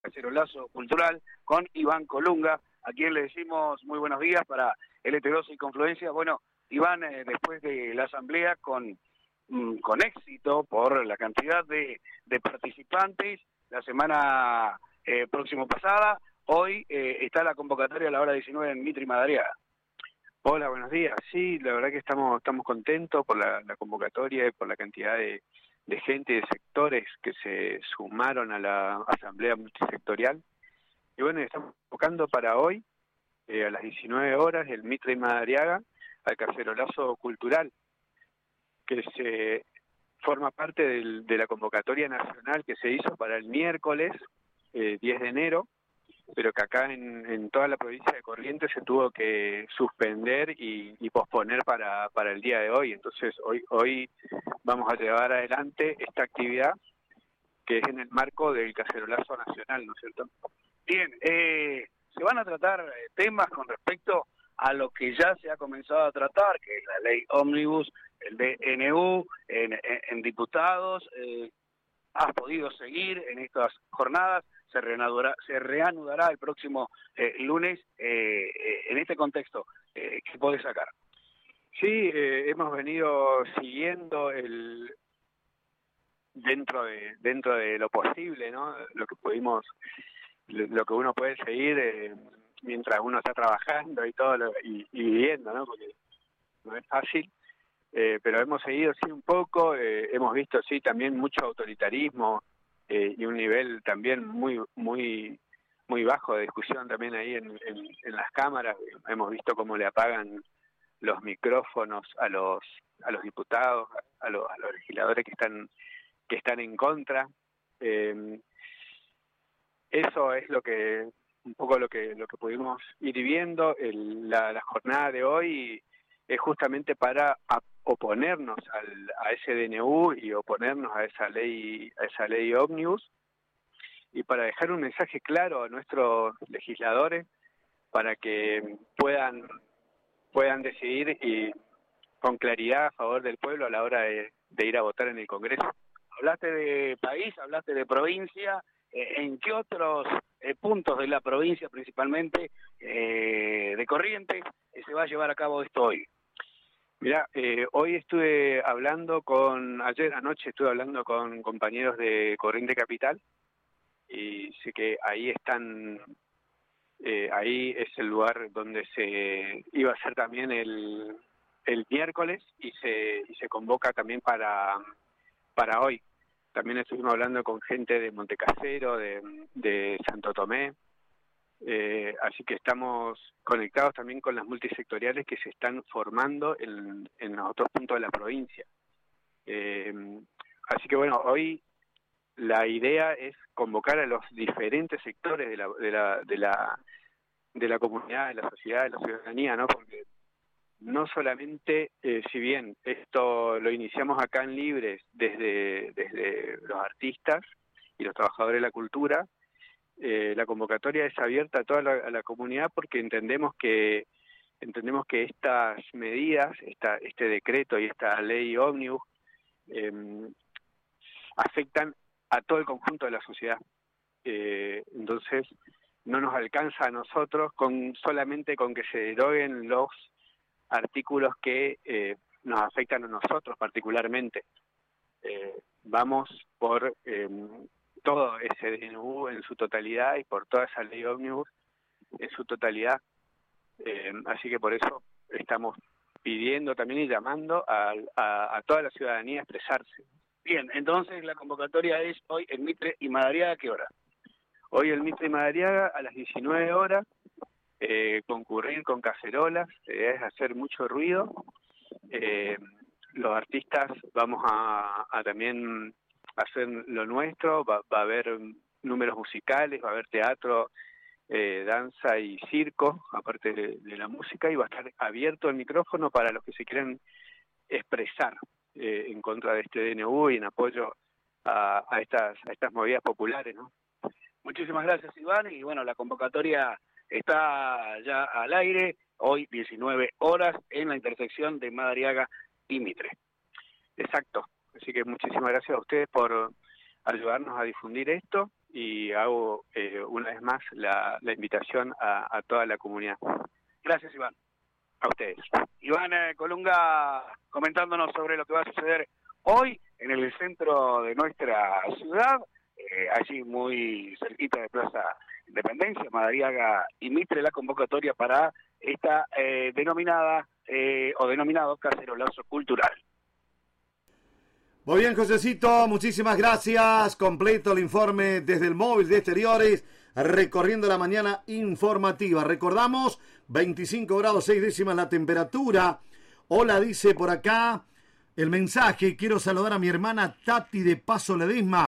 Cacerolazo Cultural con Iván Colunga, a quien le decimos muy buenos días para LT12 y Confluencia. Bueno, Iván, después de la asamblea con éxito por la cantidad de participantes, la semana próximo pasada, hoy está la convocatoria a la hora 19 en Mitre y Madariaga. Hola, buenos días. Sí, la verdad que estamos contentos por la convocatoria y por la cantidad de gente y de sectores que se sumaron a la asamblea multisectorial. Y bueno, estamos convocando para hoy, a las 19 horas, el Mitre y Madariaga, al Cacerolazo Cultural, que se forma parte de la convocatoria nacional que se hizo para el miércoles 10 de enero, pero que acá en toda la provincia de Corrientes se tuvo que suspender y posponer para el día de hoy. Entonces hoy vamos a llevar adelante esta actividad que es en el marco del Cacerolazo Nacional, ¿no es cierto? Bien, se van a tratar temas con respecto a lo que ya se ha comenzado a tratar, que es la ley ómnibus, el DNU, en diputados. ¿Has podido seguir en estas jornadas? Se reanudará el próximo lunes. En este contexto, ¿qué podés sacar? Sí, hemos venido siguiendo dentro de lo posible, ¿no? Lo que uno puede seguir mientras uno está trabajando y todo y viviendo, ¿no? Porque no es fácil. Pero hemos seguido sí un poco, hemos visto sí también mucho autoritarismo y un nivel también muy bajo de discusión también ahí en las cámaras. Hemos visto cómo le apagan los micrófonos a los diputados, a los legisladores que están en contra. Eso es un poco lo que pudimos ir viendo. La jornada de hoy es justamente para oponernos a ese DNU y oponernos a esa ley ómnibus, y para dejar un mensaje claro a nuestros legisladores para que puedan decidir y con claridad a favor del pueblo a la hora de ir a votar en el Congreso. Hablaste de país, hablaste de provincia. ¿En qué otros puntos de la provincia, principalmente de Corrientes, se va a llevar a cabo esto hoy? Mirá, ayer anoche estuve hablando con compañeros de Corrientes Capital y sé que ahí están, ahí es el lugar donde se iba a hacer también el miércoles y se convoca también para hoy. También estuvimos hablando con gente de Montecasero, de Santo Tomé. Así que estamos conectados también con las multisectoriales que se están formando en los otros puntos de la provincia. Así que bueno, hoy la idea es convocar a los diferentes sectores de la comunidad, de la sociedad, de la ciudadanía, ¿no? Porque no solamente, si bien esto lo iniciamos acá en Libres desde los artistas y los trabajadores de la cultura, la convocatoria es abierta a toda la comunidad porque entendemos que estas medidas, este decreto y esta ley ómnibus afectan a todo el conjunto de la sociedad. Entonces no nos alcanza a nosotros solamente con que se deroguen los artículos que nos afectan a nosotros particularmente. Vamos por todo ese DNU en su totalidad y por toda esa ley ómnibus en su totalidad. Así que por eso estamos pidiendo también y llamando a toda la ciudadanía a expresarse. Bien, entonces la convocatoria es hoy en Mitre y Madariaga, ¿a qué hora? Hoy en Mitre y Madariaga a las 19 horas, concurrir con cacerolas, es hacer mucho ruido. Los artistas vamos a también hacer lo nuestro, va a haber números musicales, va a haber teatro, danza y circo, aparte de la música, y va a estar abierto el micrófono para los que se quieran expresar en contra de este DNU y en apoyo a estas movidas populares, ¿no? Muchísimas gracias, Iván, y bueno, la convocatoria está ya al aire, hoy 19 horas, en la intersección de Madariaga y Mitre. Exacto, así que muchísimas gracias a ustedes por ayudarnos a difundir esto, y hago una vez más la invitación a toda la comunidad. Gracias, Iván. A ustedes. Iván Colunga comentándonos sobre lo que va a suceder hoy en el centro de nuestra ciudad, allí muy cerquita de Plaza Independencia, Madariaga y Mitre, la convocatoria para esta denominado cacerolazo cultural. Muy bien, Josecito, muchísimas gracias. Completo el informe desde el móvil de Exteriores, recorriendo la mañana informativa. Recordamos, 25 grados 6 décimas la temperatura. Hola, dice por acá el mensaje. Quiero saludar a mi hermana Tati de Paso Ledesma.